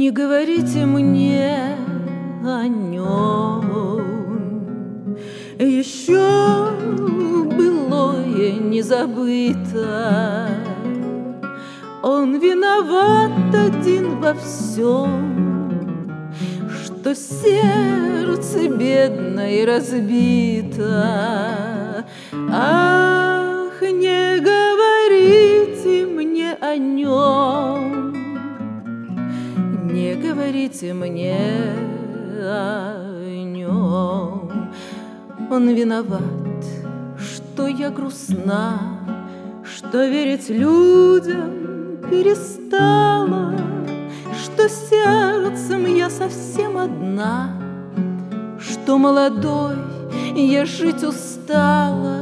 Не говорите мне о нем, еще былое не забыто. Он виноват один во всем, что сердце бедное разбито. Ах, не говорите мне о нем, не говорите мне о нем. Он виноват, что я грустна, что верить людям перестала, что сердцем я совсем одна, что молодой я жить устала.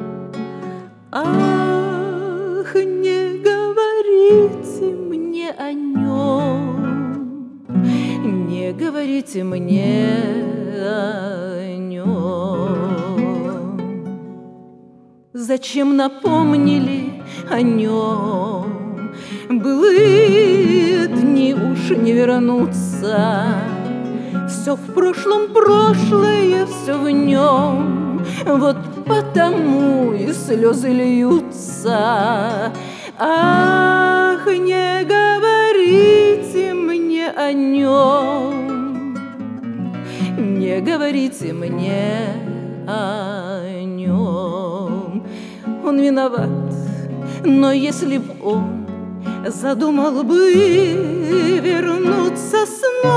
Ах, не говорите мне о нем, не говорите мне о нем. Зачем напомнили о нем? Былые дни уж не вернутся. Все в прошлом прошлое, все в нем. Вот потому и слезы льются. Ах, не говорите мне о нем, не говорите мне о нем. Он виноват, но если б он задумал бы вернуться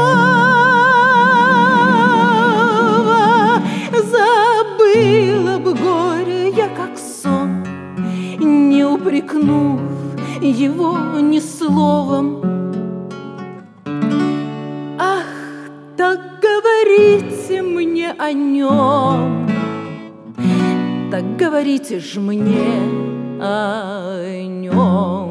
снова, забыла бы горе я как сон, не упрекнув его ни словом. Ах, так говорите мне о нем, так говорите ж мне о нем.